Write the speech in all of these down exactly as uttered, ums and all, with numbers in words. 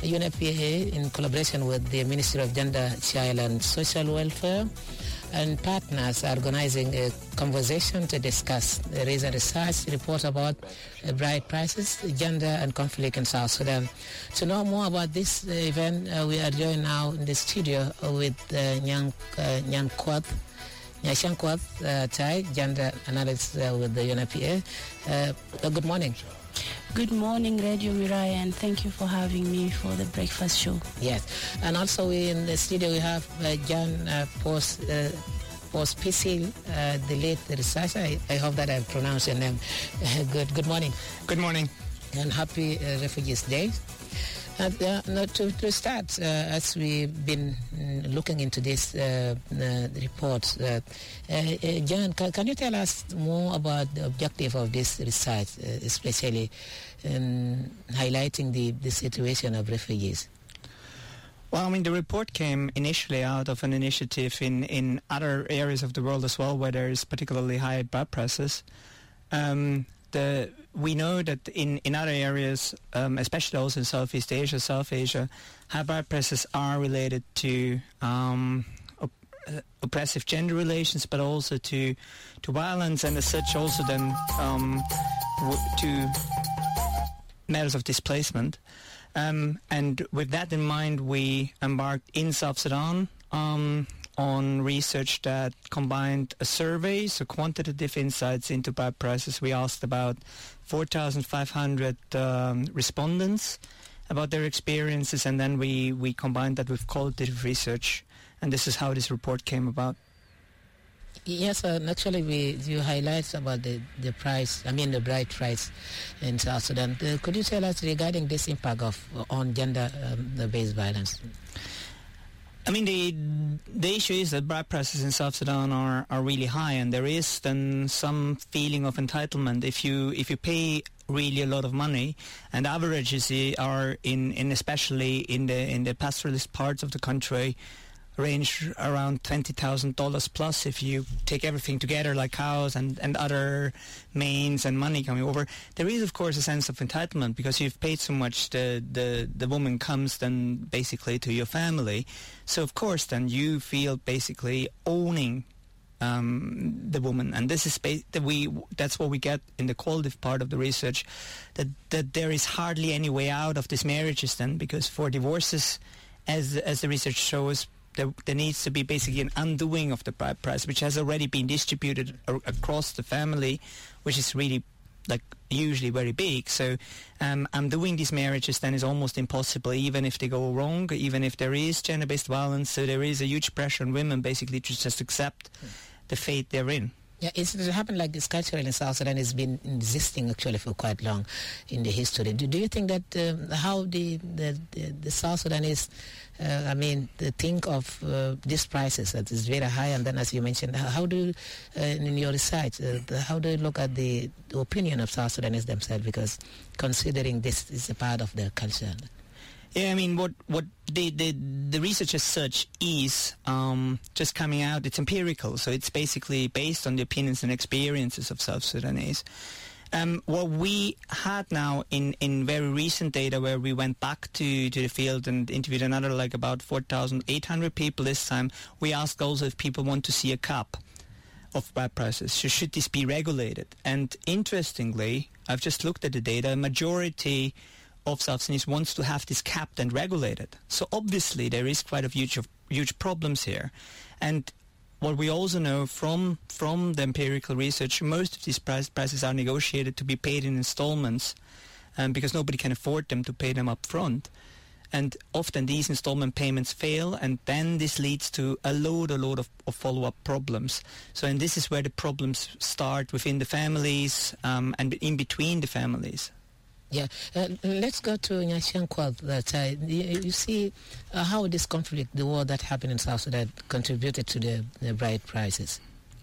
U N F P A, in collaboration with the Ministry of Gender, Child and Social Welfare, and partners are organizing a conversation to discuss the recent research report about uh, bride prices, gender and conflict in South Sudan. To know more about this uh, event, uh, we are joined now in the studio with uh, Nyang uh, Nyan Kwat, Nyashan Kwat uh, Tai, gender analyst uh, with the U N F P A. Uh, uh, good morning. Good morning, Radio Mirai, and thank you for having me for the breakfast show. Yes, and also we in the studio we have uh, John uh, Post uh, Post Pisil, uh, the lead researcher. I, I hope that I pronounced your name. Uh, good. Good morning. Good morning, and happy uh, Refugees Day. And, uh, now to, to start, uh, as we've been mm, looking into this uh, uh, report, uh, uh, uh, John, can, can you tell us more about the objective of this research, uh, especially in highlighting the, the situation of refugees? Well, I mean, the report came initially out of an initiative in, in other areas of the world as well, where there is particularly high bride prices. Um, the we know that in, in other areas, um, especially also in Southeast Asia, South Asia, high bride prices are related to um, op- uh, oppressive gender relations, but also to to violence, and as such also then um, w- to matters of displacement. Um, and with that in mind, we embarked in South Sudan um, on research that combined a survey, so quantitative insights into bride prices. We asked about four thousand five hundred um, respondents about their experiences, and then we, we combined that with qualitative research, and this is how this report came about. Yes, uh, actually, we you highlight about the, the price. I mean, the bride price in South Sudan. Uh, could you tell us regarding this impact of on gender-based um, violence? I mean, the the issue is that bride prices in South Sudan are, are really high, and there is then some feeling of entitlement if you if you pay really a lot of money, and averages are in, in especially in the in the pastoralist parts of the country range around twenty thousand dollars plus if you take everything together, like cows and, and other mains and money coming over. There is, of course, a sense of entitlement because you've paid so much. The, the, the woman comes then basically to your family. So, of course, then you feel basically owning um, the woman. And this is ba- that we that's what we get in the qualitative part of the research, that, that there is hardly any way out of these marriages then, because for divorces, as as the research shows, There, there needs to be basically an undoing of the bride price, which has already been distributed a- across the family, which is really, like, usually very big. So um, undoing these marriages then is almost impossible, even if they go wrong, even if there is gender-based violence. So there is a huge pressure on women basically to just accept mm. the fate they're in. Yeah, it's, it happened like this culturally in South Sudan has been existing actually for quite long in the history. Do, do you think that um, how the the, the, the South Sudanese, uh, I mean, the think of uh, these prices that is very high, and then as you mentioned, how, how do you, uh, in your research, uh, the, how do you look at the, the opinion of South Sudanese themselves? Because considering this is a part of their culture. Yeah, I mean, what what the, the, the research as such is um, just coming out. It's empirical, so it's basically based on the opinions and experiences of South Sudanese. Um, what we had now in, in very recent data, where we went back to, to the field and interviewed another, like about four thousand eight hundred people this time, we asked also if people want to see a cap of bride prices. So should this be regulated? And interestingly, I've just looked at the data, a majority of South Sudanese wants to have this capped and regulated. So obviously there is quite a huge of, huge problems here. And what we also know from from the empirical research, most of these price, prices are negotiated to be paid in installments um, because nobody can afford them to pay them up front. And often these installment payments fail, and then this leads to a load, a load of, of follow-up problems. So, and this is where the problems start within the families um, and in between the families. Yeah, uh, let's go to Nyashan Kwat. That uh, you, you see uh, how this conflict, the war that happened in South Sudan, contributed to the, the bride prices.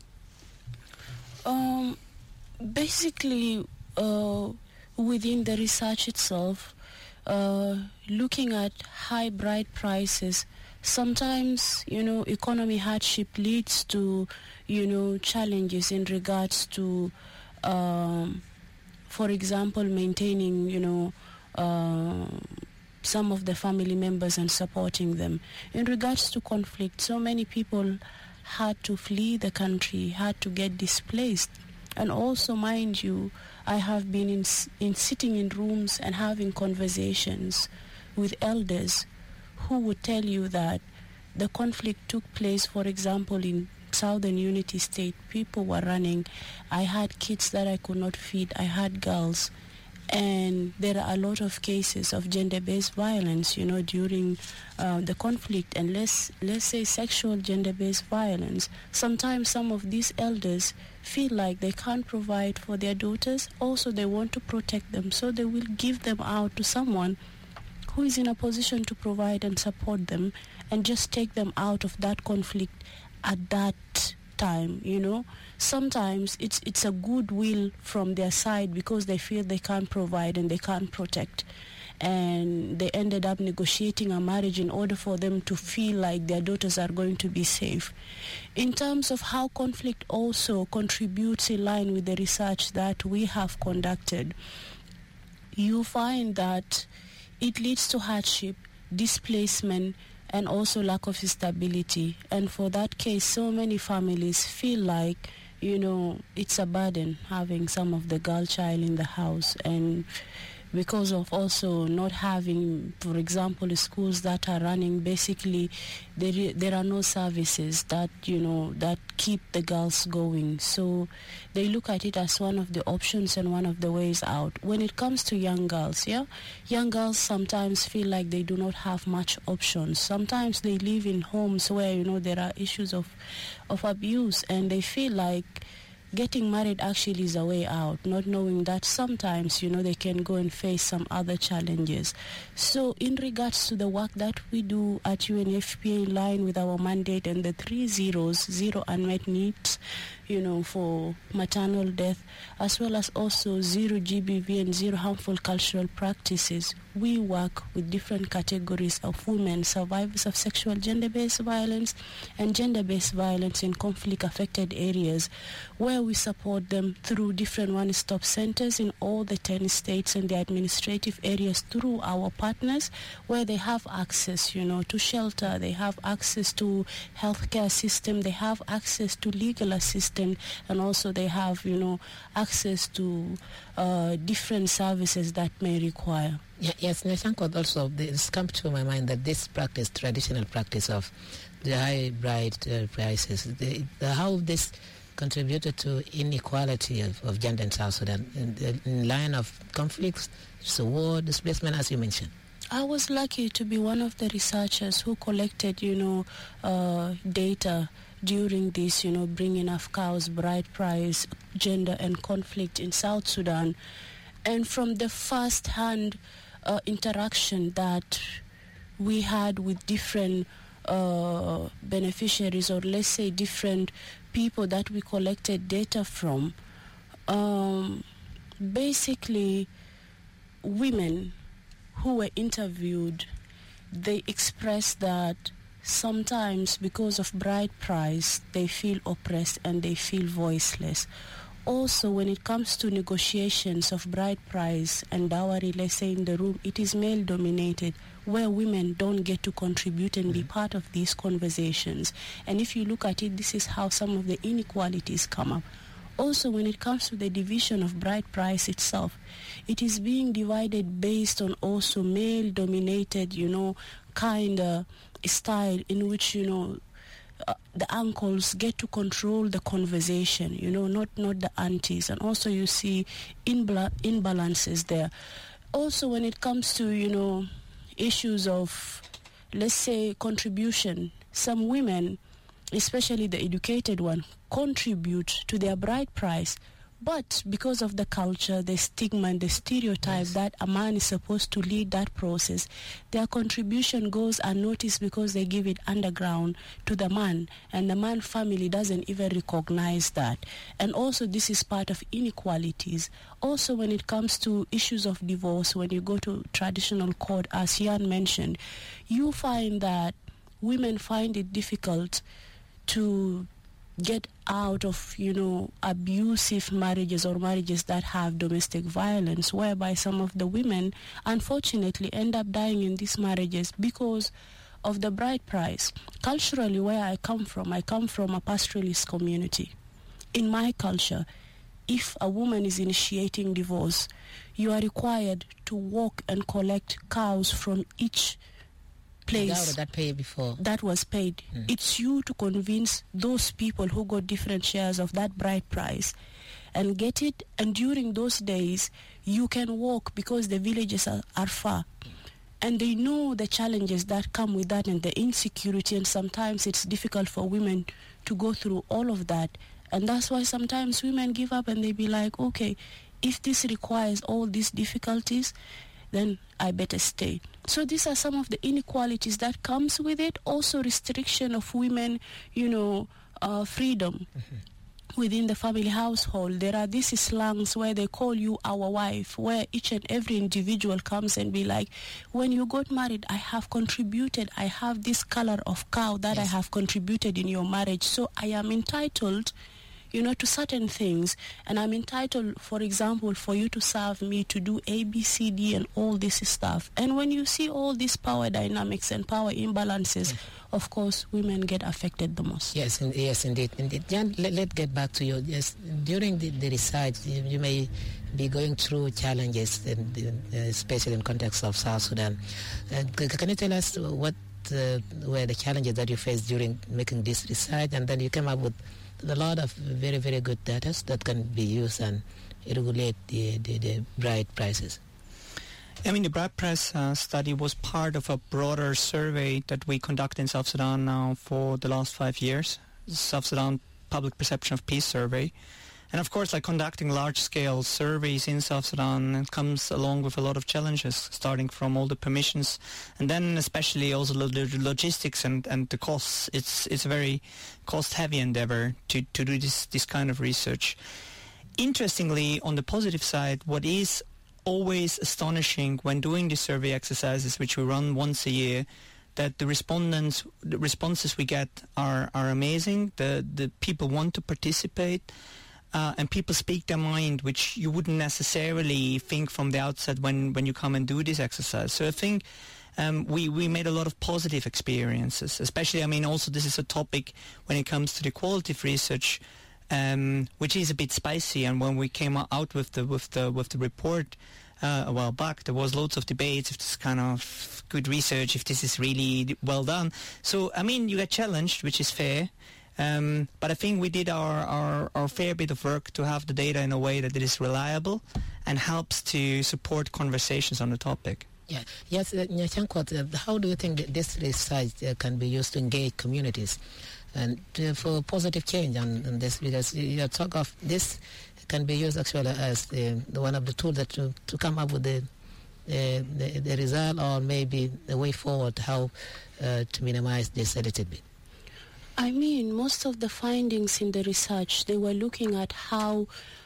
Um, basically, uh, within the research itself, uh, looking at high bride prices, sometimes, you know, economy hardship leads to, you know, challenges in regards to, um, for example, maintaining, you know, uh, some of the family members and supporting them. In regards to conflict, so many people had to flee the country, had to get displaced. And also, mind you, I have been in, in sitting in rooms and having conversations with elders who would tell you that the conflict took place, for example, in Southern Unity State. People were running. I had kids that I could not feed. I had girls. And there are a lot of cases of gender-based violence, you know, during uh, the conflict. And let's, let's say sexual gender-based violence. Sometimes some of these elders feel like they can't provide for their daughters. Also, they want to protect them. So they will give them out to someone who is in a position to provide and support them and just take them out of that conflict at that time, you know. Sometimes it's it's a goodwill from their side because they feel they can't provide and they can't protect. And they ended up negotiating a marriage in order for them to feel like their daughters are going to be safe. In terms of how conflict also contributes in line with the research that we have conducted, you find that it leads to hardship, displacement, and also lack of stability. And for that case, so many families feel like, you know, it's a burden having some of the girl child in the house. And because of also not having, for example, schools that are running, basically there there are no services that, you know, that keep the girls going. So they look at it as one of the options and one of the ways out. When it comes to young girls, yeah, young girls sometimes feel like they do not have much options. Sometimes they live in homes where, you know, there are issues of, of abuse, and they feel like getting married actually is a way out, not knowing that sometimes, you know, they can go and face some other challenges. So in regards to the work that we do at U N F P A in line with our mandate and the three zeros, zero unmet needs, you know, for maternal death, as well as also zero G B V and zero harmful cultural practices, we work with different categories of women, survivors of sexual gender-based violence and gender-based violence in conflict-affected areas, where we support them through different one-stop centers in all the ten states and the administrative areas through our partners, where they have access, you know, to shelter, they have access to healthcare system, they have access to legal assistance, and also they have, you know, access to uh, different services that may require. Yeah, yes, Neshanko, also, it's come to my mind that this practice, traditional practice of the high bride uh, prices, the, the, how this contributed to inequality of, of gender in South Sudan in, in line of conflicts, so war, displacement, as you mentioned. I was lucky to be one of the researchers who collected, you know, uh, data during this, you know, bringing of cows, bride price, gender and conflict in South Sudan. And from the first-hand uh, interaction that we had with different uh, beneficiaries, or let's say different people that we collected data from, um, basically women who were interviewed, they expressed that sometimes because of bride price, they feel oppressed and they feel voiceless. Also, when it comes to negotiations of bride price and dowry, let's say in the room, it is male-dominated, where women don't get to contribute and be part of these conversations. And if you look at it, this is how some of the inequalities come up. Also, when it comes to the division of bride price itself, it is being divided based on also male-dominated, you know, kind of style in which, you know, uh, the uncles get to control the conversation, you know, not, not the aunties. And also you see inbla- imbalances there. Also, when it comes to, you know, issues of, let's say, contribution, some women, especially the educated one, contribute to their bride price, but because of the culture, the stigma and the stereotype yes. that a man is supposed to lead that process, their contribution goes unnoticed because they give it underground to the man, and the man family doesn't even recognize that. And also this is part of inequalities. Also, when it comes to issues of divorce, when you go to traditional court, as Jan mentioned, you find that women find it difficult to get out of, you know, abusive marriages or marriages that have domestic violence, whereby some of the women unfortunately end up dying in these marriages because of the bride price. Culturally, where I come from, I come from a pastoralist community. In my culture, if a woman is initiating divorce, you are required to walk and collect cows from each place that paid before that was paid. Mm. It's you to convince those people who got different shares of that bride price and get it. And during those days, you can walk because the villages are, are far. And they know the challenges that come with that and the insecurity, and sometimes it's difficult for women to go through all of that. And that's why sometimes women give up and they be like, okay, if this requires all these difficulties, then I better stay. So these are some of the inequalities that comes with it. Also restriction of women, you know, uh, freedom. Mm-hmm. Within the family household, there are these slangs where they call you our wife, where each and every individual comes and be like, when you got married, I have contributed, I have this color of cow that yes. I have contributed in your marriage, so I am entitled, you know, to certain things, and I'm entitled, for example, for you to serve me, to do A, B, C, D, and all this stuff. And when you see all these power dynamics and power imbalances, mm-hmm. of course, women get affected the most. Yes, in, yes, indeed. indeed. Jan, let, let's get back to you. Yes, during the, the research, you, you may be going through challenges, in, in, uh, especially in context of South Sudan. Uh, can you tell us what uh, were the challenges that you faced during making this research, and then you came up with a lot of very, very good data that can be used and regulate the, the, the bride prices? I mean, the bride price uh, study was part of a broader survey that we conduct in South Sudan now for the last five years, South Sudan Public Perception of Peace Survey. And of course, like conducting large-scale surveys in South Sudan, it comes along with a lot of challenges, starting from all the permissions, and then especially also the logistics and, and the costs. It's it's a very cost-heavy endeavor to, to do this, this kind of research. Interestingly, on the positive side, what is always astonishing when doing these survey exercises, which we run once a year, that the respondents, the responses we get are, are amazing. The, the people want to participate. Uh, and people speak their mind, which you wouldn't necessarily think from the outset when, when you come and do this exercise. So I think um, we, we made a lot of positive experiences, especially, I mean, also this is a topic when it comes to the quality of research, um, which is a bit spicy. And when we came out with the, with the, with the report uh, a while back, there was loads of debates if this kind of good research, if this is really well done. So, I mean, you get challenged, which is fair. Um, but I think we did our, our, our fair bit of work to have the data in a way that it is reliable and helps to support conversations on the topic. Yeah. Yes, uh, Nyachankot, uh, how do you think that this research uh, can be used to engage communities and uh, for positive change on, on this? Because you talk of this can be used actually as uh, one of the tools that to, to come up with the, uh, the the result, or maybe the way forward, how uh, to minimize this a little bit. I mean, most of the findings in the research, they were looking at how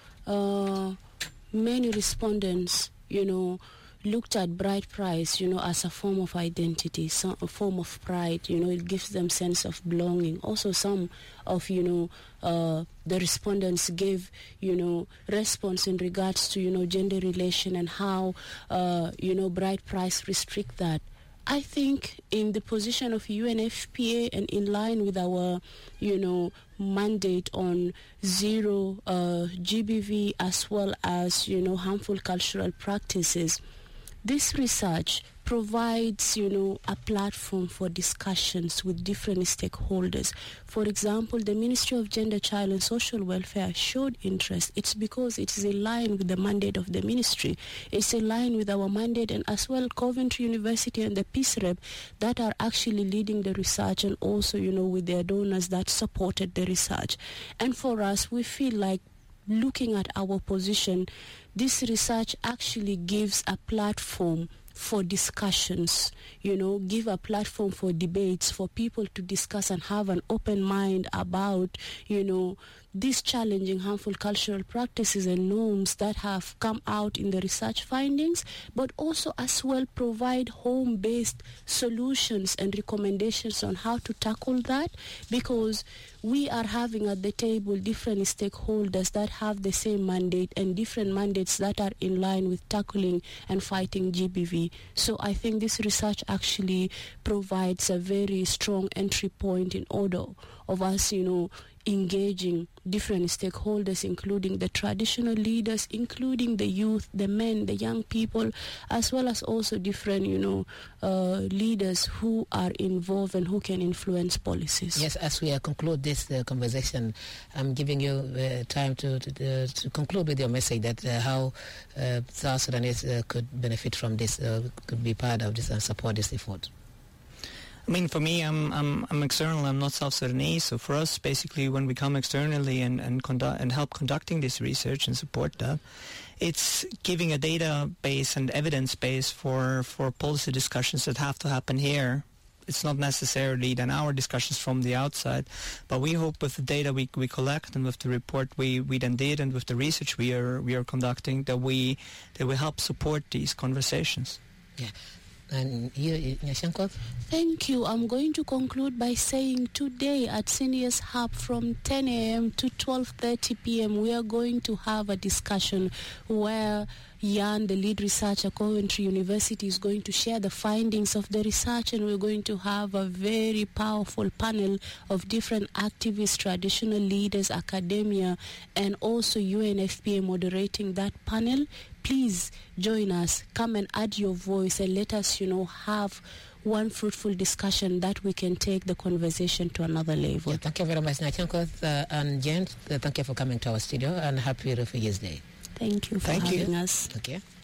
uh, many respondents, you know, looked at bride price, you know, as a form of identity, some, a form of pride, you know, it gives them sense of belonging. Also, some of, you know, uh, the respondents gave, you know, response in regards to, you know, gender relation and how, uh, you know, bride price restrict that. I think in the position of U N F P A and in line with our, you know, mandate on zero uh, G B V as well as, you know, harmful cultural practices, this research provides, you know, a platform for discussions with different stakeholders. For example, the Ministry of Gender, Child and Social Welfare showed interest. It's because it is in line with the mandate of the ministry. It's in line with our mandate, and as well Coventry University and the Peace Rep that are actually leading the research, and also, you know, with their donors that supported the research. And for us, we feel like looking at our position, this research actually gives a platform for discussions, you know, give a platform for debates, for people to discuss and have an open mind about, you know, these challenging harmful cultural practices and norms that have come out in the research findings, but also as well provide home-based solutions and recommendations on how to tackle that, because we are having at the table different stakeholders that have the same mandate and different mandates that are in line with tackling and fighting G B V. So I think this research actually provides a very strong entry point in order of us, you know, engaging different stakeholders, including the traditional leaders, including the youth, the men, the young people, as well as also different, you know, uh, leaders who are involved and who can influence policies. Yes, as we uh, conclude this uh, conversation, I'm giving you uh, time to, to, uh, to conclude with your message that uh, how uh, South Sudanese uh, could benefit from this, uh, could be part of this and support this effort. I mean, for me, I'm I'm I'm external. I'm not South Sudanese. So for us, basically, when we come externally and and conduct and help conducting this research and support that, it's giving a database and evidence base for for policy discussions that have to happen here. It's not necessarily then our discussions from the outside, but we hope with the data we we collect and with the report we, we then did and with the research we are we are conducting that we that we help support these conversations. Yeah. And you, Nyashankot? Thank you. I'm going to conclude by saying today at Seniors Hub from ten a.m. to twelve thirty p.m. we are going to have a discussion where Jan, the lead researcher at Coventry University, is going to share the findings of the research, and we're going to have a very powerful panel of different activists, traditional leaders, academia, and also U N F P A moderating that panel. Please join us. Come and add your voice and let us, you know, have one fruitful discussion that we can take the conversation to another level. Yeah, thank you very much, Nyashankot uh, and Jen. Uh, thank you for coming to our studio, and happy Refugees Day. Thank you for thank having you. us. Okay.